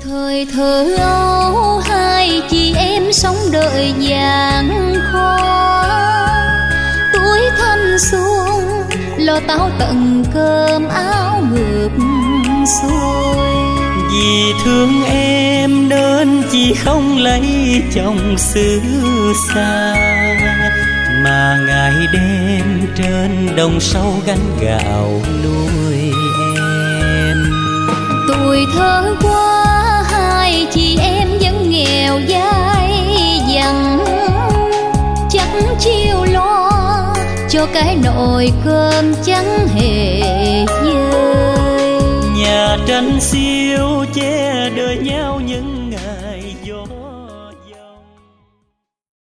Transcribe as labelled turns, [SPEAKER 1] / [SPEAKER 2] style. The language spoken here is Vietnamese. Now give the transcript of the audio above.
[SPEAKER 1] Thời thơ ấu hai chị em sống đợi gian khó, tuổi thanh xuân lo táo tận cơm áo ngược xuôi.
[SPEAKER 2] Vì thương em nên chị không lấy chồng xứ xa, mà ngày đêm trên đồng sâu gánh gạo nuôi em.
[SPEAKER 1] Tuổi thơ qua hai chị em vẫn nghèo dai dẳng, chắc chiêu lo cho cái nồi cơm chẳng hề dơi.
[SPEAKER 2] Nhà tranh xiêu che đợi nhau những ngày